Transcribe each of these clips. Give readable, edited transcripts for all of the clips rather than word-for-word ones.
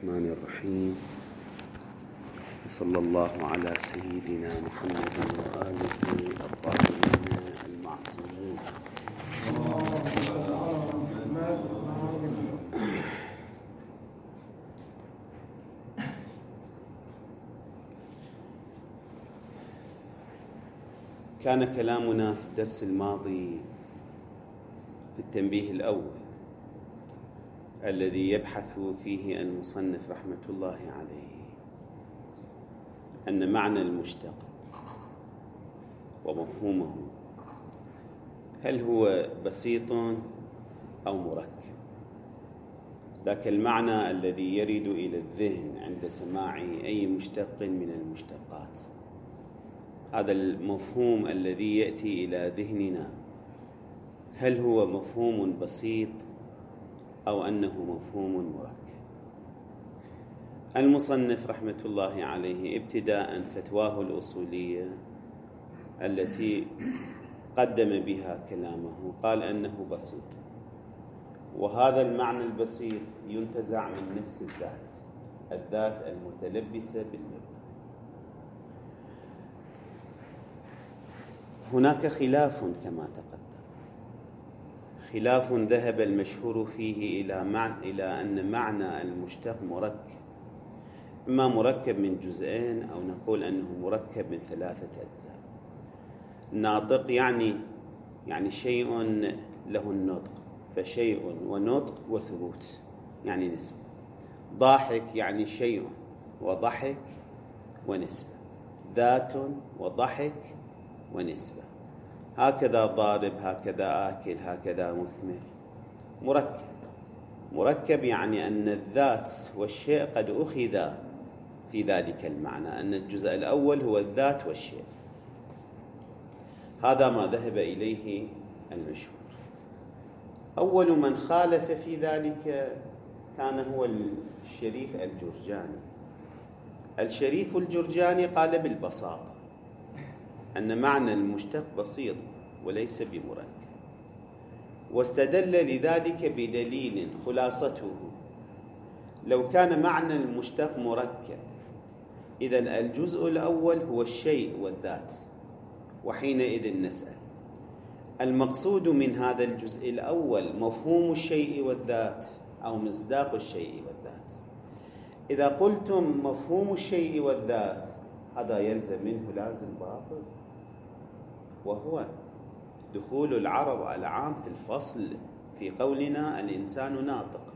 الرحمن الرحيم. صلى الله على سيدنا محمد وآله الطاهرين المعصومين. كان كلامنا في الدرس الماضي في التنبيه الأول الذي يبحث فيه المصنف رحمة الله عليه أن معنى المشتق ومفهومه هل هو بسيط أو مركب. ذاك المعنى الذي يرد إلى الذهن عند سماع أي مشتق من المشتقات، هذا المفهوم الذي يأتي إلى ذهننا هل هو مفهوم بسيط أو أنه مفهوم مركب. المصنف رحمة الله عليه ابتداء فتواه الأصولية التي قدم بها كلامه قال أنه بسيط، وهذا المعنى البسيط ينتزع من نفس الذات المتلبسة باللب. هناك خلاف كما تقدم، خلاف ذهب المشهور فيه إلى أن معنى المشتق مركب، إما مركب من جزئين أو نقول أنه مركب من 3 أجزاء. ناطق يعني شيء له النطق، فشيء ونطق وثبوت يعني نسبة. ضاحك يعني شيء وضحك ونسبة، ذات وضحك ونسبة. هكذا ضارب، هكذا آكل، هكذا مثمر. مركب يعني أن الذات والشيء قد أخذ في ذلك المعنى، أن الجزء الأول هو الذات والشيء. هذا ما ذهب إليه المشهور. أول من خالف في ذلك كان هو الشريف الجرجاني. الشريف الجرجاني قال بالبساطة أن معنى المشتق بسيط وليس بمركب، واستدل لذلك بدليل خلاصته: لو كان معنى المشتق مركب إذن الجزء الأول هو الشيء والذات، وحينئذ نسأل المقصود من هذا الجزء الأول مفهوم الشيء والذات أو مصداق الشيء والذات؟ إذا قلتم مفهوم الشيء والذات هذا يلزم منه لازم باطل، وهو دخول العرض العام في الفصل في قولنا الإنسان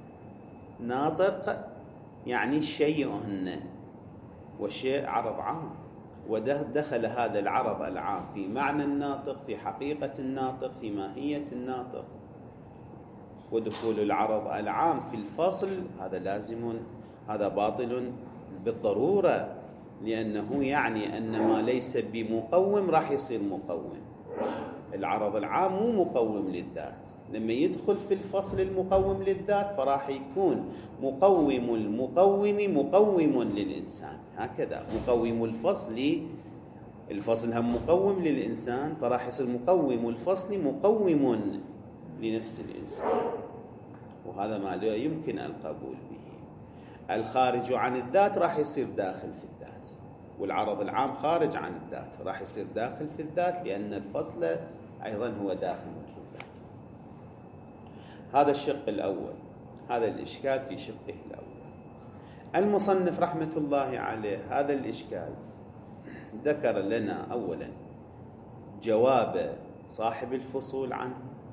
ناطق يعني شيء والشيء عرض عام، ودخل هذا العرض العام في معنى الناطق، في حقيقة الناطق، في ماهية الناطق. ودخول العرض العام في الفصل هذا لازم، هذا باطل بالضرورة، لأنه يعني أن ما ليس بمقوم راح يصير مقوم. العرض العام مو مقوم للذات، لما يدخل في الفصل المقوم للذات فراح يكون مقوم المقوم مقوم للإنسان. هكذا مقوم الفصل هم مقوم للإنسان، فراح يصير مقوم الفصل مقوم لنفس الإنسان، وهذا ما لا يمكن القبول به. الخارج عن الذات راح يصير داخل في الذات، والعرض العام خارج عن الذات راح يصير داخل في الذات، لأن الفصل أيضا هو داخل في الذات. هذا الشق الأول، هذا الإشكال في شقه الأول. المصنف رحمة الله عليه هذا الإشكال ذكر لنا أولا جواب صاحب الفصول عنه،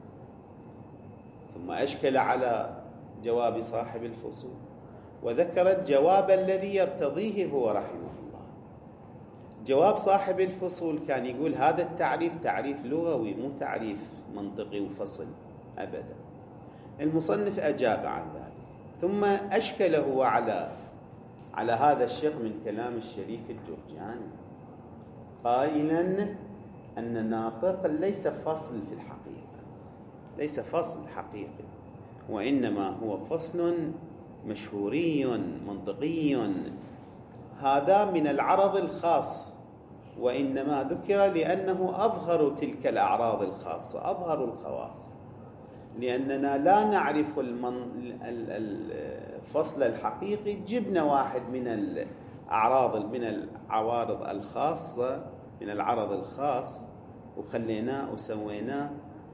ثم أشكل على جواب صاحب الفصول، وذكر الجواب الذي يرتضيه هو رحمه الله. جواب صاحب الفصول كان يقول هذا التعريف تعريف لغوي مو تعريف منطقي وفصل أبدا. المصنف أجاب عن ذلك، ثم أشكل هو على هذا الشق من كلام الشريف الجرجاني قائلا أن الناطق ليس فصل في الحقيقة، ليس فصل حقيقي، وإنما هو فصل مشهوري منطقي، هذا من العرض الخاص، وإنما ذكر لأنه أظهر تلك الأعراض الخاصة، أظهر الخواص، لأننا لا نعرف الفصل الحقيقي جبنا واحد من الأعراض، من العوارض الخاصة، من العرض الخاص، وخليناه وسويناه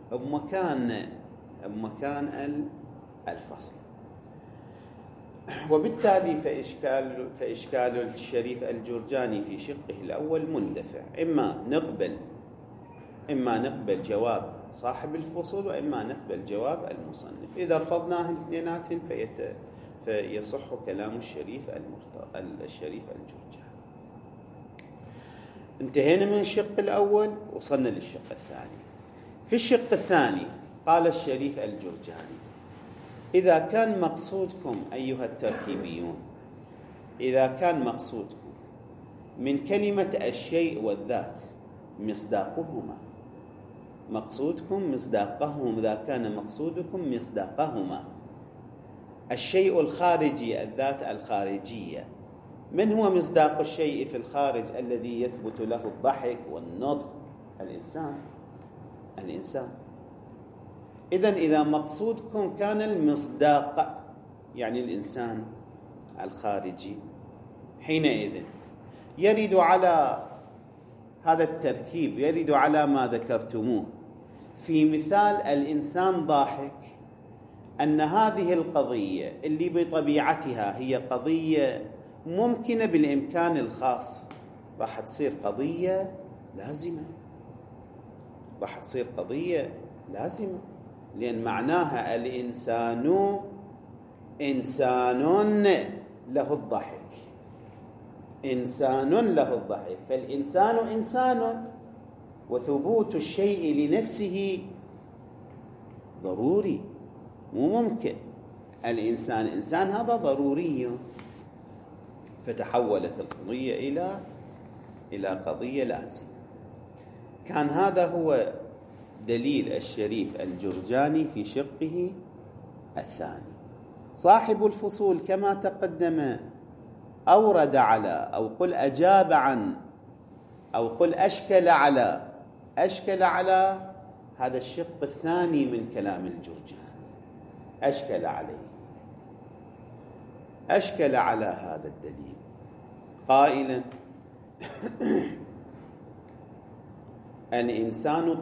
بمكان الفصل. وبالتالي فإشكال الشريف الجرجاني في شقه الأول مندفع، إما نقبل جواب صاحب الفصول، وإما نقبل جواب المصنف. إذا رفضناه الاثنينات فيصح كلام الشريف الجرجاني. انتهينا من الشق الأول، وصلنا للشق الثاني. في الشق الثاني قال الشريف الجرجاني: إذا كان مقصودكم أيها التركيبيون، إذا كان مقصودكم من كلمة الشيء والذات مصداقهما، مقصودكم مصداقهم، إذا كان مقصودكم مصداقهما، الشيء الخارجي الذات الخارجية، من هو مصداق الشيء في الخارج الذي يثبت له الضحك والنطق؟ الإنسان. إذا مقصودكم كان المصداق يعني الإنسان الخارجي، حينئذ يرد على هذا التركيب، يرد على ما ذكرتموه في مثال الإنسان ضاحك، أن هذه القضية اللي بطبيعتها هي قضية ممكنة بالإمكان الخاص راح تصير قضية لازمة، لأن معناها الإنسان إنسان له الضحك، فالإنسان إنسان، وثبوت الشيء لنفسه ضروري، مو ممكن. الإنسان إنسان هذا ضروري. فتحولت القضية إلى قضية لازمة. كان هذا هو دليل الشريف الجرجاني في شقه الثاني. صاحب الفصول كما تقدم أورد على، أو قل أجاب عن، أو قل أشكل على هذا الشق الثاني من كلام الجرجاني، أشكل على هذا الدليل قائلا: الإنسان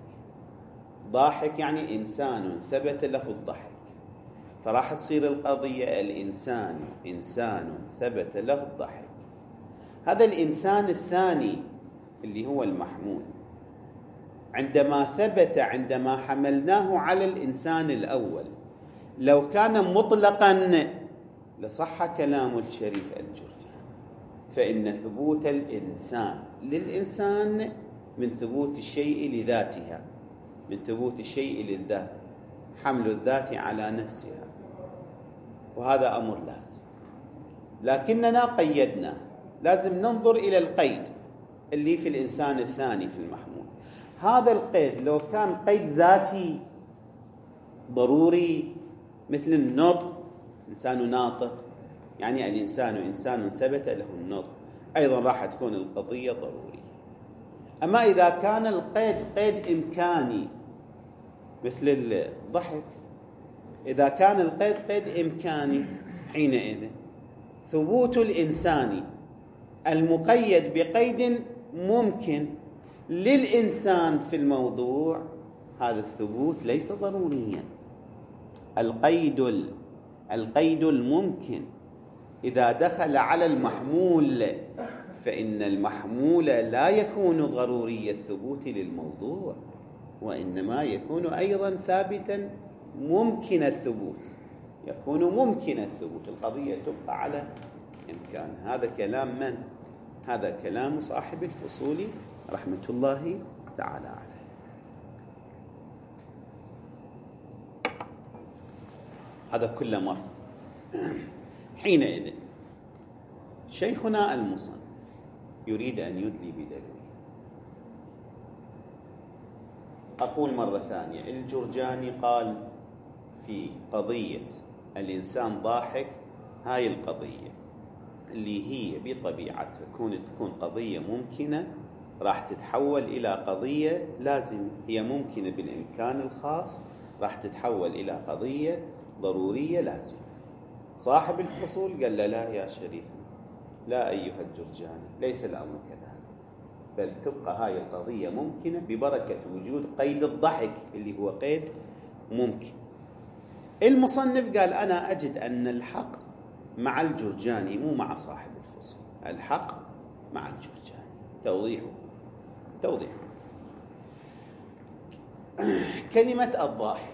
ضاحك يعني إنسان ثبت له الضحك، فراح تصير القضية الإنسان إنسان ثبت له الضحك. هذا الإنسان الثاني اللي هو المحمول عندما حملناه على الإنسان الأول، لو كان مطلقا لصح كلام الشريف الجرجاني، فإن ثبوت الإنسان للإنسان من ثبوت الشيء لذاتها، من ثبوت الشيء للذات، حمل الذات على نفسها، وهذا أمر لازم. لكننا قيدنا، لازم ننظر إلى القيد اللي في الإنسان الثاني في المحمول. هذا القيد لو كان قيد ذاتي ضروري مثل النطق، إنسان ناطق، يعني الإنسان إنسان ثبت له النطق، أيضا راح تكون القضية ضرورية. أما إذا كان القيد قيد إمكاني مثل الضحك، إذا كان القيد قيد إمكاني، حينئذ ثبوت الإنسان المقيد بقيد ممكن للإنسان في الموضوع، هذا الثبوت ليس ضروريا. القيد الممكن إذا دخل على المحمول، فإن المحمول لا يكون ضروري الثبوت للموضوع، وإنما يكون أيضا ثابتا ممكن الثبوت، القضية تبقى على إمكان. هذا كلام من؟ هذا كلام صاحب الفصول رحمة الله تعالى عليه. هذا كل مرة. حينئذ شيخنا المصنف يريد أن يدلي بدلوه. أقول مرة ثانية، الجرجاني قال في قضية الإنسان ضاحك، هاي القضية اللي هي بطبيعتها تكون قضية ممكنة، راح تتحول إلى قضية لازمة. هي ممكنة بالإمكان الخاص، راح تتحول إلى قضية ضرورية لازمة. صاحب الفصول قال له لا يا شريفنا، لا أيها الجرجاني، ليس الأمر كذلك، بل تبقى هاي القضية ممكنة ببركة وجود قيد الضحك اللي هو قيد ممكن. المصنف قال أنا أجد أن الحق مع الجرجاني مو مع صاحب الفصول، الحق مع الجرجاني. توضيحه كلمة الضاحك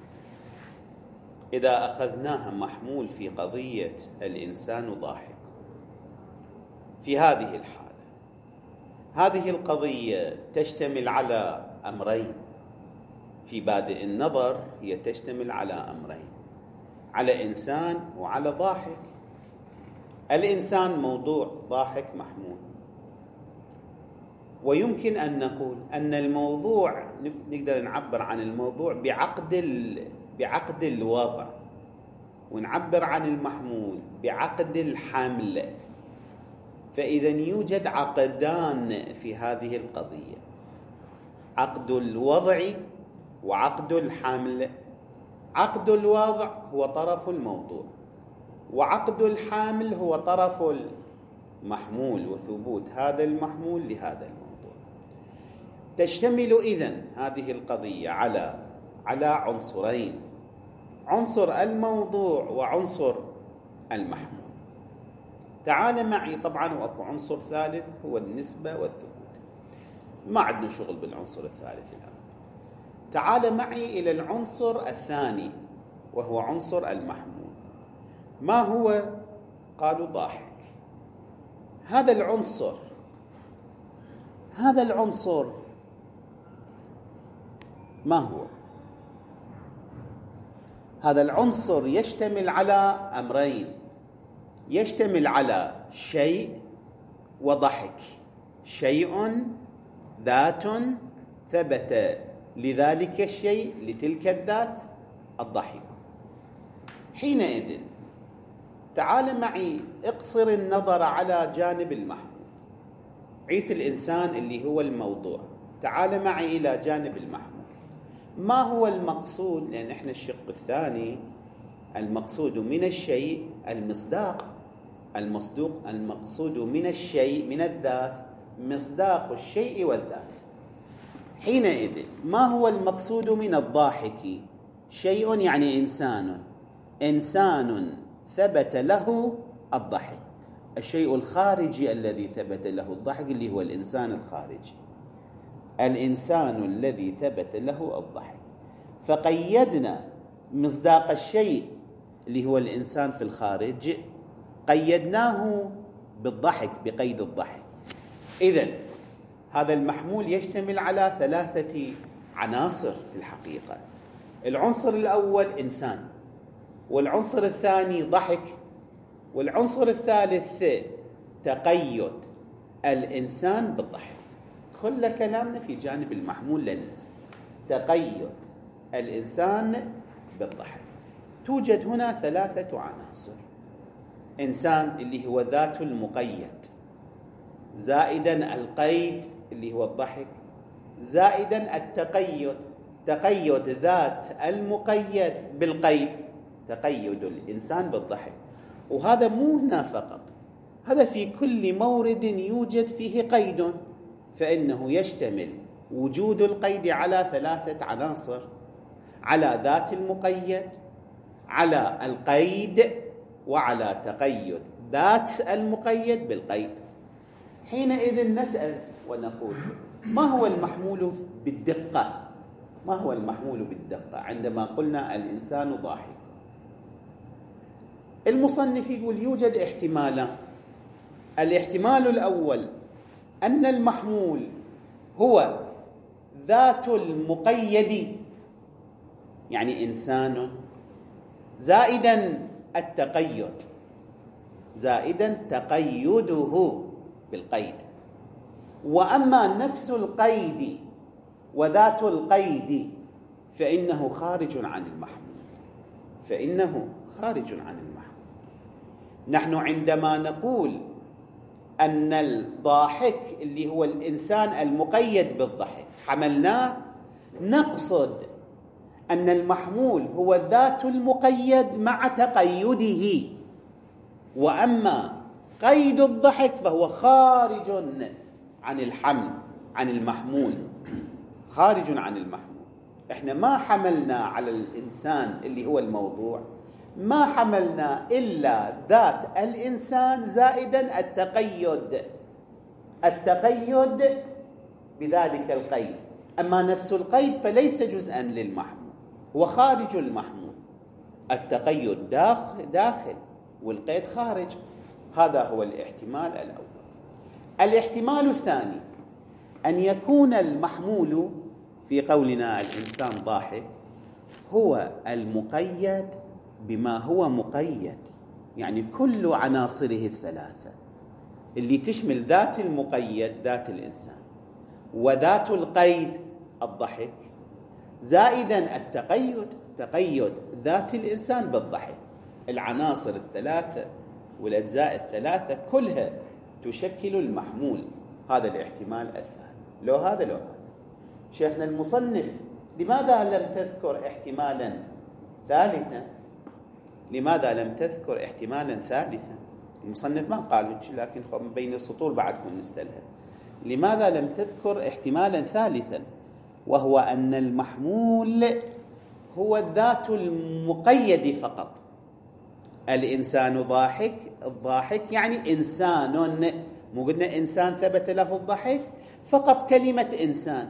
إذا أخذناها محمول في قضية الإنسان ضاحك، في هذه الحالة هذه القضية تشتمل على أمرين. في بادئ النظر هي تشتمل على أمرين، على إنسان وعلى ضاحك. الإنسان موضوع، ضاحك محمول. ويمكن أن نقول أن الموضوع نقدر نعبر عن الموضوع بعقد الوضع، ونعبر عن المحمول بعقد الحمل. فإذا يوجد عقدان في هذه القضية، عقد الوضع وعقد الحمل. عقد الوضع هو طرف الموضوع، وعقد الحامل هو طرف المحمول وثبوت هذا المحمول لهذا الموضوع. تشتمل إذن هذه القضية على عنصرين، عنصر الموضوع وعنصر المحمول. تعال معي، طبعا واكو عنصر ثالث هو النسبة والثبوت، ما عندنا شغل بالعنصر الثالث الآن. تعال معي إلى العنصر الثاني وهو عنصر المحمول. ما هو؟ قالوا ضاحك. هذا العنصر ما هو؟ هذا العنصر يشتمل على أمرين، يشتمل على شيء وضحك. شيء ذات ثبت لذلك الشيء لتلك الذات الضحك. حينئذ تعال معي اقصر النظر على جانب المحمول، عيث الإنسان اللي هو الموضوع. تعال معي إلى جانب المحمول. ما هو المقصود؟ لأن احنا الشق الثاني المقصود من الشيء المصداق، المقصود من الشيء من الذات مصداق الشيء والذات. حينئذ ما هو المقصود من الضاحك؟ شيء يعني إنسان ثبت له الضحك. الشيء الخارجي الذي ثبت له الضحك اللي هو الإنسان الخارجي، الإنسان الذي ثبت له الضحك. فقيدنا مصداق الشيء اللي هو الإنسان في الخارج، قيدناه بالضحك، بقيد الضحك. إذن هذا المحمول يشتمل على ثلاثة عناصر في الحقيقة. العنصر الأول إنسان، والعنصر الثاني ضحك، والعنصر الثالث تقيد الإنسان بالضحك. كل كلامنا في جانب المحمول لا ننسى تقيد الإنسان بالضحك. توجد هنا ثلاثة عناصر: إنسان اللي هو ذات المقيد، زائدا القيد اللي هو الضحك، زائدا التقيد، تقيد ذات المقيد بالقيد، تقيد الإنسان بالضحك. وهذا مو هنا فقط، هذا في كل مورد يوجد فيه قيد، فإنه يشتمل وجود القيد على ثلاثة عناصر: على ذات المقيد، على القيد، وعلى تقيد ذات المقيد بالقيد. حينئذ نسأل ونقول ما هو المحمول بالدقة؟ ما هو المحمول بالدقة عندما قلنا الإنسان ضاحك؟ المصنف يقول يوجد احتمالان. الاحتمال الأول أن المحمول هو ذات المقيد، يعني إنسان، زائدا التقيد، زائدا تقيده بالقيد. وأما نفس القيد وذات القيد فإنه خارج عن المحمول، فإنه خارج عن المحمول. نحن عندما نقول أن الضاحك اللي هو الإنسان المقيد بالضحك حملناه، نقصد أن المحمول هو الذات المقيد مع تقيده، وأما قيد الضحك فهو خارج عن الحمل، عن المحمول، خارج عن المحمول. احنا ما حملنا على الإنسان اللي هو الموضوع، ما حملنا إلا ذات الإنسان زائدا التقيد بذلك القيد. أما نفس القيد فليس جزءا للمحمول، هو خارج المحمول. التقيد داخل والقيد خارج. هذا هو الاحتمال الأول. الاحتمال الثاني أن يكون المحمول في قولنا الإنسان ضاحك هو المقيد بما هو مقيد، يعني كل عناصره الثلاثة اللي تشمل ذات المقيد ذات الإنسان، وذات القيد الضحك، زائدا تقيد ذات الإنسان بالضحك. العناصر الثلاثة والأجزاء الثلاثة كلها تشكل المحمول. هذا الاحتمال الثاني. لو هذا شيخنا المصنف لماذا لم تذكر احتمالا ثالثا؟ لماذا لم تذكر احتمالا ثالثا؟ المصنف ما قال، لكن بين السطور بعدكم نستلهم. لماذا لم تذكر احتمالا ثالثا وهو أن المحمول هو الذات المقيد فقط؟ الإنسان ضاحك، الضاحك يعني إنسان، مو قلنا إنسان ثبت له الضحك؟ فقط كلمة إنسان،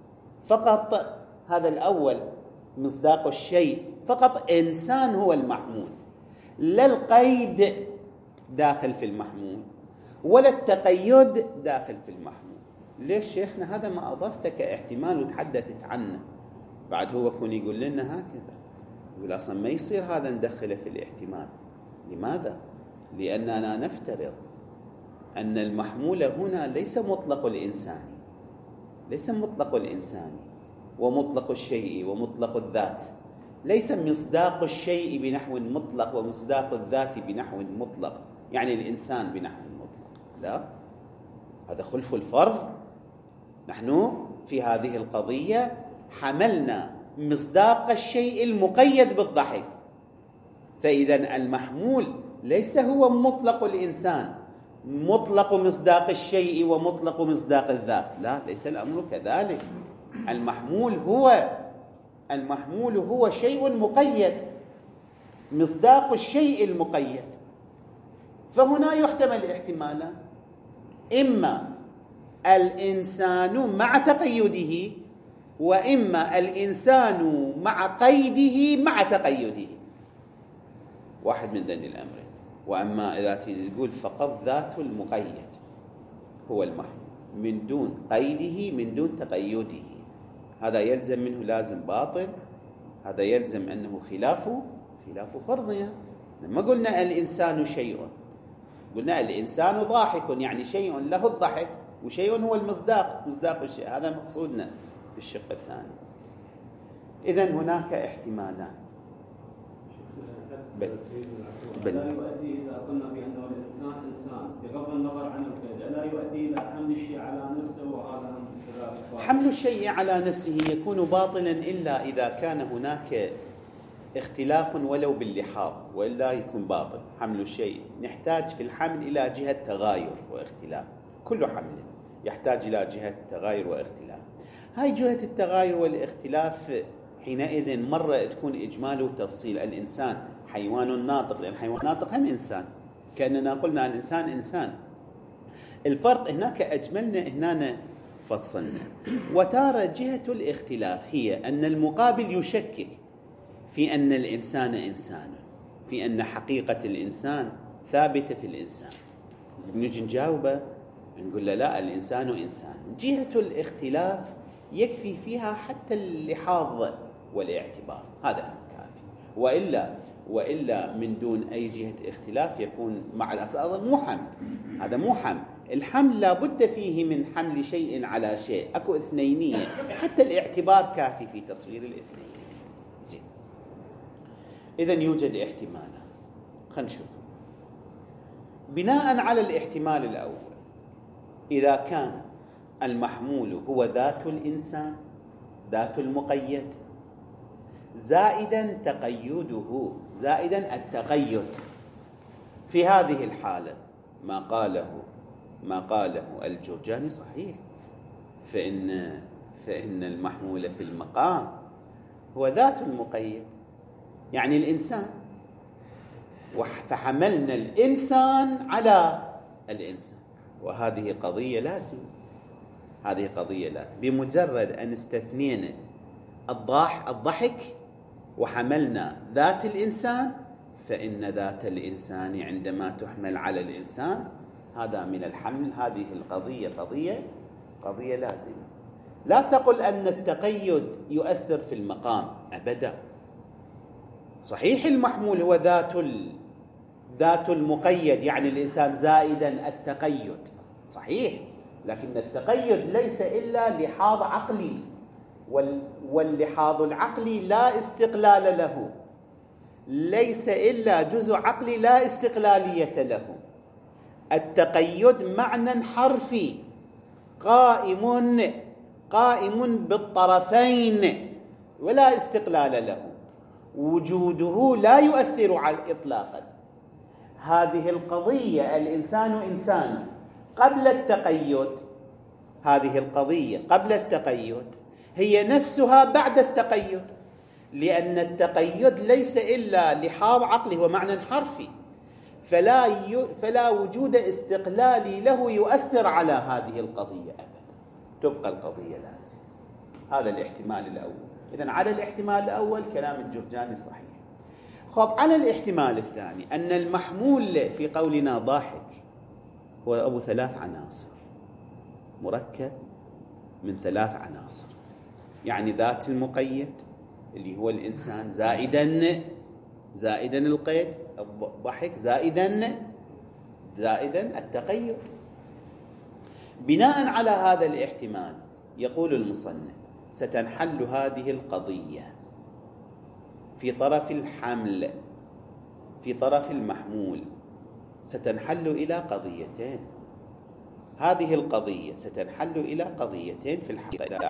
فقط هذا الأول مصداق الشيء، فقط إنسان هو المحمول، لا القيد داخل في المحمول ولا التقيد داخل في المحمول. ليش شيخنا هذا ما أضفته كاحتمال وتحدثت عنه؟ بعد هو يكون يقول لنا هكذا، يقول أصلا ما يصير هذا ندخله في الاحتمال. لماذا؟ لأننا نفترض أن المحمول هنا ليس مطلق الإنساني، ليس مطلق الإنساني ومطلق الشيء ومطلق الذات، ليس مصداق الشيء بنحو مطلق ومصداق الذات بنحو مطلق، يعني الإنسان بنحو مطلق، لا، هذا خلف الفرض. نحن في هذه القضية حملنا مصداق الشيء المقيد بالضحك، فإذا المحمول ليس هو مطلق الإنسان، مطلق مصداق الشيء ومطلق مصداق الذات، لا، ليس الأمر كذلك. المحمول هو شيء مقيد، مصداق الشيء المقيد. فهنا يحتمل احتمالا، إما الإنسان مع تقيده، وإما الإنسان مع قيده مع تقيده، واحد من ذين الأمرين. وأما إذا تقول فقط ذات المقيد هو المحمول من دون قيده من دون تقيده، هذا يلزم منه لازم باطل، هذا يلزم أنه خلاف فرضية. لما قلنا الإنسان شيء، قلنا الإنسان ضاحك، يعني شيء له الضحك وشيء هو مصداق الشيء، هذا مقصودنا في الشق الثاني. إذن هناك احتمالان. لا يؤدي إذا قلنا بأنه الإنسان إنسان بغض النظر عن القيد، لا يؤدي إلى حمل الشيء على نفسه، وهذا حمل الشيء على نفسه يكون باطلا إلا إذا كان هناك اختلاف ولو باللحاظ، وإلا يكون باطل. حمل الشيء نحتاج في الحمل إلى جهة تغاير واختلاف، كل حمل يحتاج إلى جهة تغاير واختلاف. هاي جهة التغاير والاختلاف حينئذ مرة تكون إجمال وتفصيل. الإنسان حيوان ناطق، لأن حيوان ناطق هم إنسان، كأننا قلنا الإنسان إنسان. الفرق هناك أجملنا، هنا فصلنا. وتارة جهة الاختلاف هي أن المقابل يشكك في أن الإنسان إنسان، في أن حقيقة الإنسان ثابتة في الإنسان. نجي نجاوبه نقول له لا، الإنسان إنسان. جهة الاختلاف يكفي فيها حتى اللحاظ والاعتبار، هذا كافي. وإلا من دون أي جهة اختلاف يكون مع الأساس مو حمل. هذا مو حمل. الحمل لابد فيه من حمل شيء على شيء، أكو اثنينية، حتى الاعتبار كافي في تصوير الاثنينية. زين، إذن يوجد احتمالا. خلينا نشوف. بناء على الاحتمال الأول، إذا كان المحمول هو ذات الإنسان، ذات المقيد، زائدا تقيده، زائدا التقيد. في هذه الحالة ما قاله الجرجاني صحيح، فإن المحمول في المقام هو ذات المقيد، يعني الإنسان، فحملنا الإنسان على الإنسان، وهذه قضية لازمة. بمجرد أن استثنينا الضحك وحملنا ذات الإنسان، فإن ذات الإنسان عندما تحمل على الإنسان هذا من الحمل. هذه القضية قضية لازمة. لا تقل أن التقيد يؤثر في المقام أبدا. صحيح المحمول هو ذات المقيد، يعني الإنسان زائدا التقيد صحيح، لكن التقيد ليس إلا لحاظ عقلي، واللحاظ العقلي لا استقلال له، ليس إلا جزء عقلي لا استقلالية له. التقيد معنى حرفي قائم بالطرفين ولا استقلال له، وجوده لا يؤثر على إطلاقا. هذه القضية الإنسان إنسان قبل التقيد، هذه القضية قبل التقيد هي نفسها بعد التقيد، لأن التقيد ليس إلا لحاظ عقلي ومعنى حرفي، فلا وجود استقلالي له يؤثر على هذه القضية أبدا، تبقى القضية لازم. هذا الاحتمال الأول. إذن على الاحتمال الأول كلام الجرجاني صحيح. على الاحتمال الثاني أن المحمول في قولنا ضاحك هو أبو 3 عناصر، مركب من 3 عناصر، يعني ذات المقيد اللي هو الإنسان زائدا القيد الضحك زائدا التقيد. بناء على هذا الاحتمال يقول المصنف ستنحل هذه القضية في طرف الحمل، في طرف المحمول ستنحل إلى قضيتين. هذه القضية ستنحل إلى قضيتين في الحقيقة.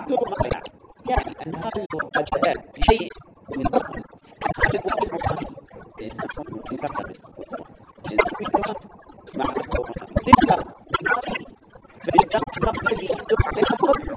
عبد الله يعني أن هذا الدلال بشيء من ضمن هذا الوصف الإنسان مكافئ الإنسان مع الإنسان فالإنسان الذي يصدق عليه القدر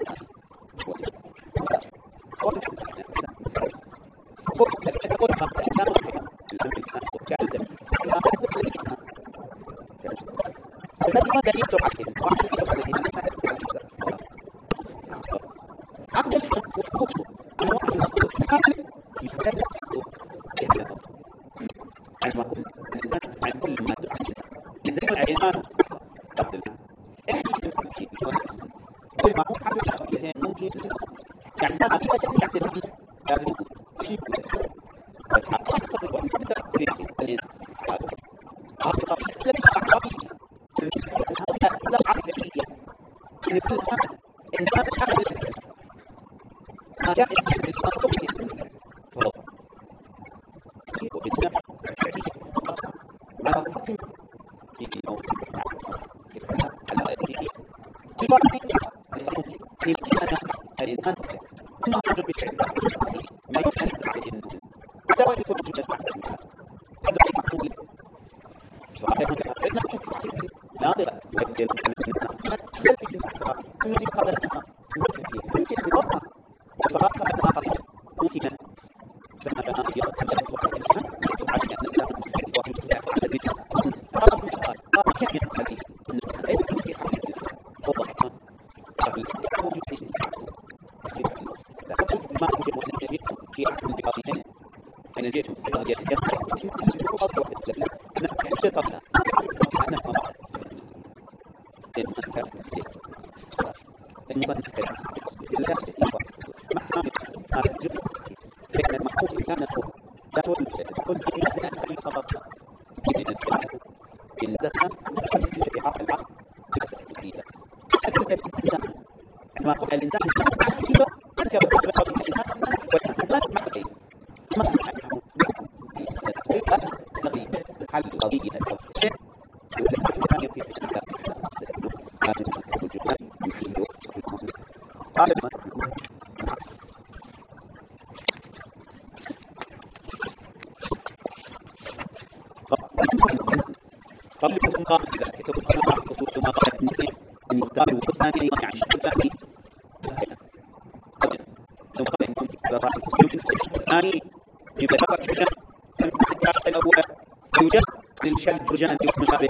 الجرجان مشابه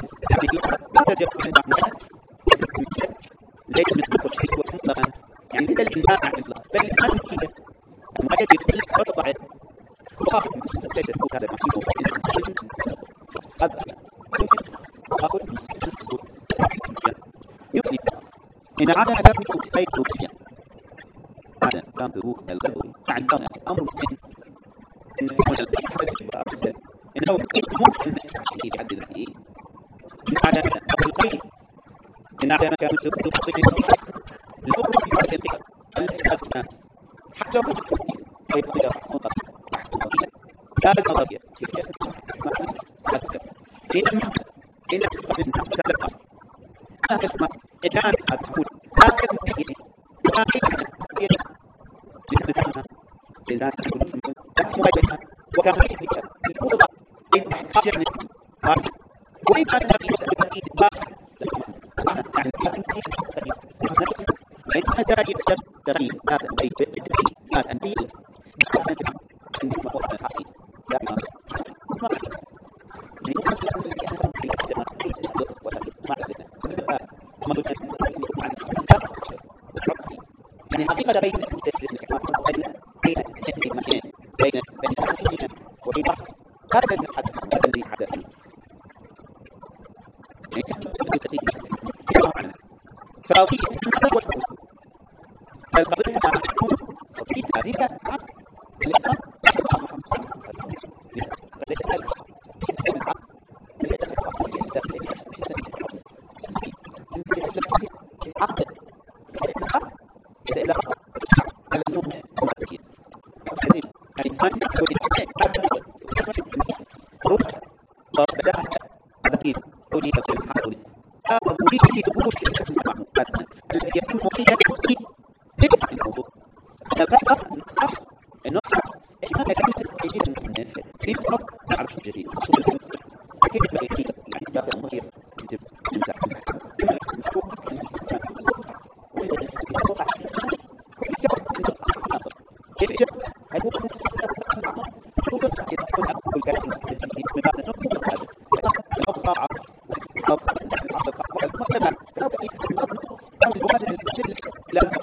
ليس من الشيء مطلقا يعني ليس الانسان عن الله بل الانسان نتيجه المؤيد يختلف وتضعف وخاف ليس هذا المحلول هذا تقول مسكين يؤذي إن عاد هدفه أي روحيا هذا كان ظروف الغدر عن كان أمر إن الأحد إنه ممكن أن يتعدد فيه إن عاد أبو القيم إن عاد مكان الأمر التي أخذنا حتى لو يبقى لا تضطر إن سلفا لا تسمع إذا تقول لا تسمع لا تسمع إذا تقول لا تسمع وكان يشبك الفوضى إن حاجة هذا وإن كان التأكيد باخر يعني إن هذا تغيير هذا هذا أنتي عندما هو الحقيقي لا ما يعني حقيقة بين وبين هذا الذي حدث فالقضية في تأثير الإسلام الذي يكون مقيدا ليس في الموضوع النقطة إحنا كانت تجيب المصنف في نقطة نعرف شو جديد أصول المصنف كيف يجي يعني داخل المصير تمسح كيف جاء هل هو كل كلام المصنف في مبادئ النقطة هذا لازم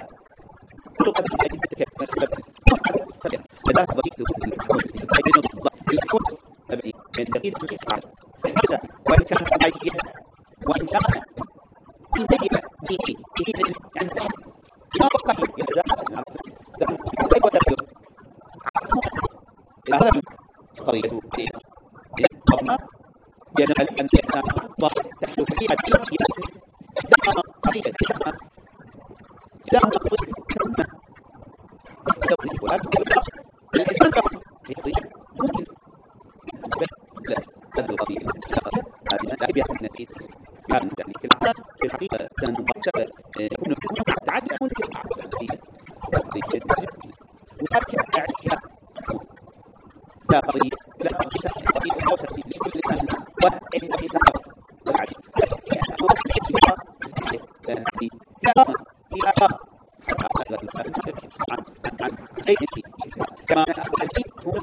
فلا ضريب ثبوت المحمول بين الضغط الصوت تبعي من دقيق وإن كان معين وإن كان الميت فيه يعني ما وقع يتزاحم كيف تبدو هذا قضية قبل ينال أن يكون ضغط تحت فيها قضية الحسن لا نقضي ولا الإنسان في قضية ممكن هذه القضية هذه لا يبيع من نتيجة هذا التحليل في الحقيقة سنبحث يكون تعدد كل شيء قضية وهكذا تعرفها لا قضية لا قضية أو تحليل لكل الإنسان والإنسان والعديد كما هو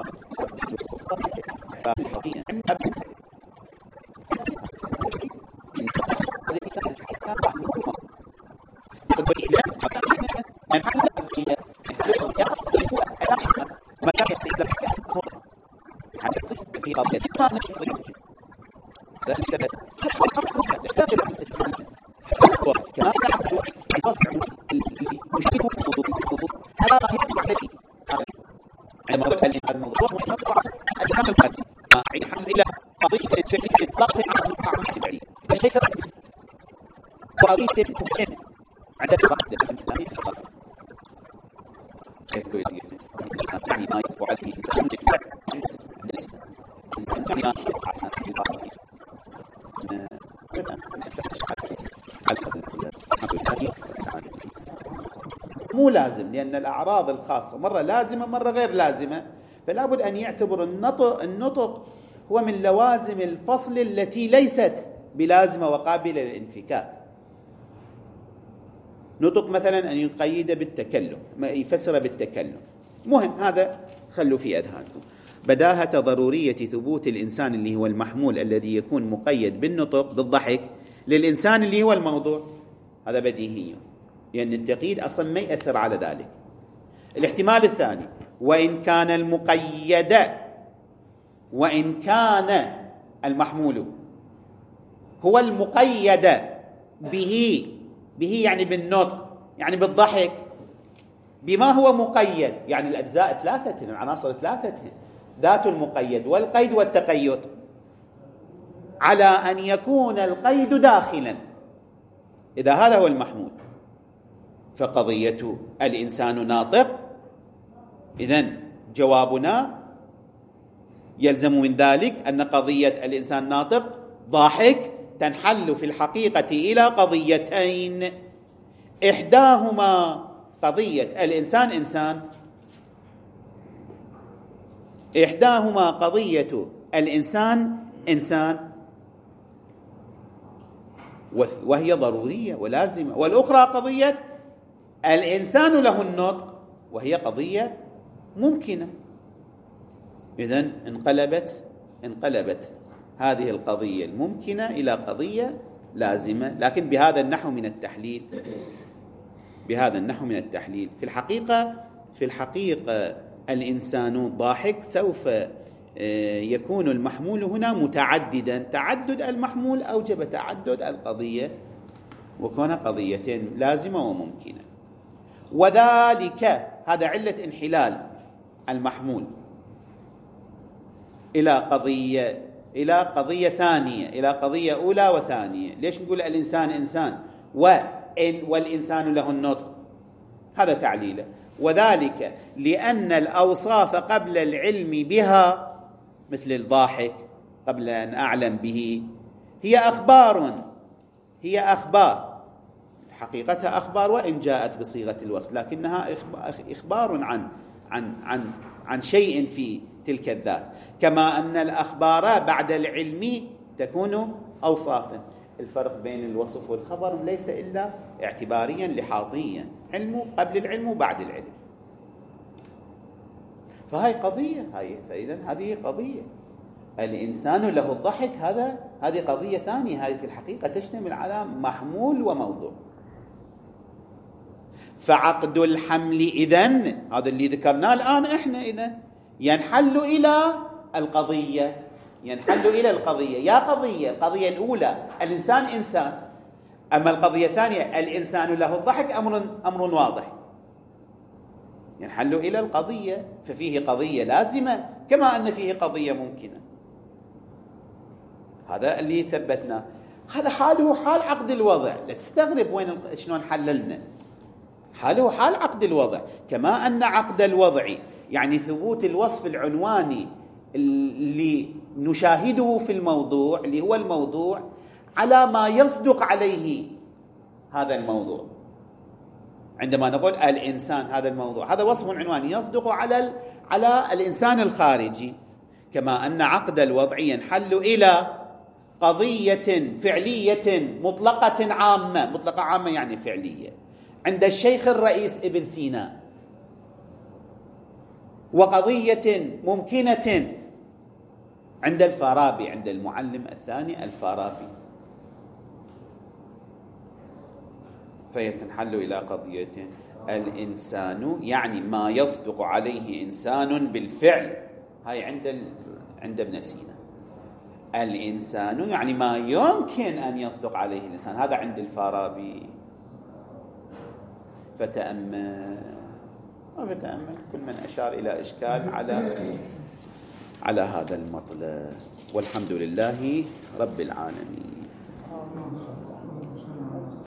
مو لازم، لأن الأعراض الخاصة مرة لازمة مرة غير لازمة، فلا بد أن يعتبر النطق هو من لوازم الفصل التي ليست بلازمة وقابلة للانفكاك. نطق مثلا أن يقيد بالتكلم، ما يفسر بالتكلم، مهم هذا خلوا في أذهانكم. بداهة ضرورية ثبوت الإنسان اللي هو المحمول الذي يكون مقيد بالنطق بالضحك للإنسان اللي هو الموضوع، هذا بديهي، لأن التقييد أصلا ما يأثر على ذلك. الاحتمال الثاني، وإن كان المقيد، وإن كان المحمول هو المقيد به يعني بالنطق، يعني بالضحك، بما هو مقيد، يعني الأجزاء ثلاثة، العناصر ثلاثة، ذات المقيد والقيد والتقيد، على أن يكون القيد داخلا. إذا هذا هو المحمول فقضية الإنسان ناطق، إذن جوابنا يلزم من ذلك أن قضية الإنسان ناطق ضاحك تنحل في الحقيقة إلى قضيتين، إحداهما قضية الإنسان إنسان، إحداهما قضية الإنسان إنسان وهي ضرورية ولازمة، والأخرى قضية الإنسان له النطق وهي قضية ممكنة. إذن انقلبت هذه القضية الممكنة إلى قضية لازمة، لكن بهذا النحو من التحليل. في الحقيقة الإنسان ضاحك سوف يكون المحمول هنا متعددا، تعدد المحمول أوجب تعدد القضية وكون قضيتين لازمة وممكنة، وذلك هذا علة انحلال المحمول إلى قضية ثانية، إلى قضية أولى وثانية. ليش نقول الإنسان إنسان والإنسان له النطق؟ هذا تعليله. وذلك لأن الأوصاف قبل العلم بها مثل الضاحك قبل أن أعلم به هي أخبار حقيقتها أخبار وإن جاءت بصيغة الوصف، لكنها إخبار عن شيء في تلك الذات، كما أن الأخبار بعد العلم تكون أوصافا. الفرق بين الوصف والخبر ليس إلا اعتباريا لحاظيا، علم قبل العلم وبعد العلم. فهي قضية، فإذا هذه قضية. الإنسان له الضحك، هذه قضية ثانية. هذه في الحقيقة تشتمل على محمول وموضوع. فعقد الحمل إذن، هذا اللي ذكرناه الآن إحنا، إذن ينحل إلى القضية، يا قضية. القضية الأولى الإنسان إنسان، أما القضية الثانية الإنسان له الضحك أمر واضح، ينحل إلى القضية. ففيه قضية لازمة كما أن فيه قضية ممكنة. هذا اللي ثبتناه. هذا حاله حال عقد الوضع. لا تستغرب شلون حللنا. حاله حال عقد الوضع، كما أن عقد الوضع يعني ثبوت الوصف العنواني اللي نشاهده في الموضوع، اللي هو الموضوع على ما يصدق عليه هذا الموضوع. عندما نقول الإنسان، هذا الموضوع، هذا وصف عنواني يصدق على الإنسان الخارجي. كما أن عقد الوضع ينحل إلى قضية فعلية مطلقة عامة، مطلقة عامة يعني فعلية، عند الشيخ الرئيس ابن سينا، وقضية ممكنة عند الفارابي، عند المعلم الثاني الفارابي. فيتنحل إلى قضية الإنسان يعني ما يصدق عليه إنسان بالفعل. هاي عند ابن سينا. الإنسان يعني ما يمكن أن يصدق عليه الإنسان، هذا عند الفارابي. فتأمل كل من أشار إلى إشكال على هذا المطلب. والحمد لله رب العالمين.